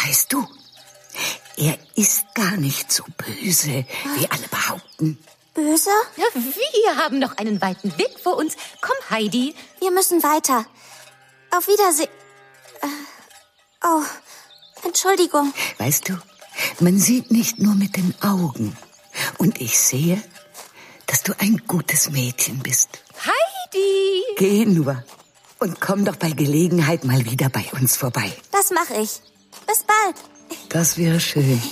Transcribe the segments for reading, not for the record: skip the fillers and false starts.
Weißt du, er ist gar nicht so böse, wie alle behaupten. Böse? Ja, wir haben noch einen weiten Weg vor uns. Komm, Heidi. Wir müssen weiter. Auf Wiedersehen. Oh, Entschuldigung. Weißt du, man sieht nicht nur mit den Augen. Und ich sehe, dass du ein gutes Mädchen bist. Heidi! Geh nur und komm doch bei Gelegenheit mal wieder bei uns vorbei. Das mache ich. Bis bald. Das wäre schön.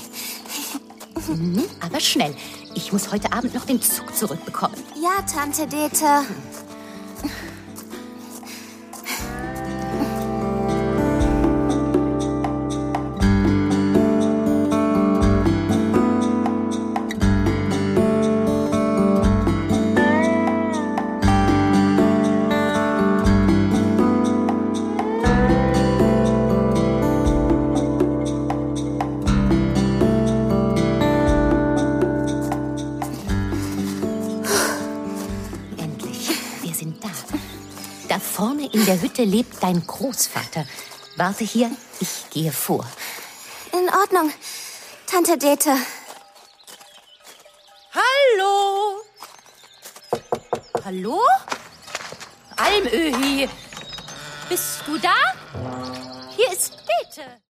Aber schnell. Ich muss heute Abend noch den Zug zurückbekommen. Ja, Tante Dete. Da vorne in der Hütte lebt dein Großvater. Warte hier, ich gehe vor. In Ordnung, Tante Dete. Hallo? Hallo? Almöhi, bist du da? Hier ist Dete.